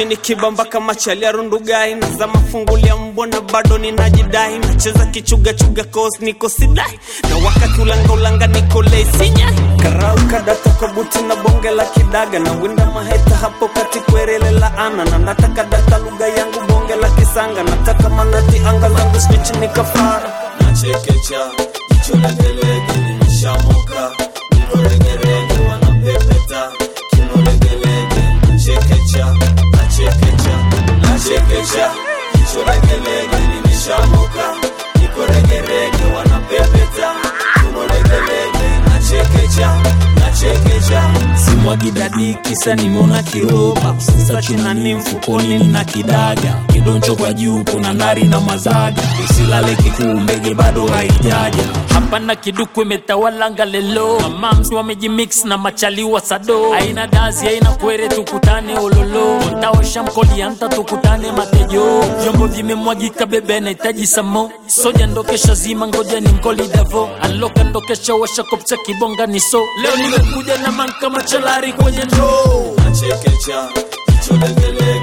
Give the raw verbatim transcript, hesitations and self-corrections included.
mini kibamba kama chalia rundugai. Naza mafungulia mbona bado ninajidai. Nacheza kichuga chuga cause niko sidai. Na wakati ulanga ulanga niko leisinya. Karau kadata kwa buti na bonge la kidaga. Na winda maheta hapo kati kwerele la ana. Na nataka data lugha yangu bonge la kisanga. Nataka manati anga langu switch nikafara. Nachekecha, jicho legelege nimeshamoka. Niko regerege wanapepeta. Kino legelege nachekecha, nachekecha, nachekecha. Jicho legelege nimeshamoka. Niko regerege wanapepeta. Kino legelege nachekecha, nachekecha. Simwagi dadi kisa nimeona kiroba. Sasa china ni mfukoni nina kidaga. Kidoncho kwa juu kuna nari na mazaga. Usilale kikuu mbege bado haijaja. Hapa na kiduku imetawala ngalelo. Mamams wamejimix na machali wa sado. Haina dazi haina kwere tukutane ololo. Ntaosha mkoli anta tukutane matejo. Vyombo vimemwagika bebe nahitaji samo. Soja ndokesha zima ngoja ni mkoli davo. Aloka ndokesha washa kopcha kibonga niso. Leo nimekuja na manka machalari kwenye ndoo. Nachekecha, jicho legelege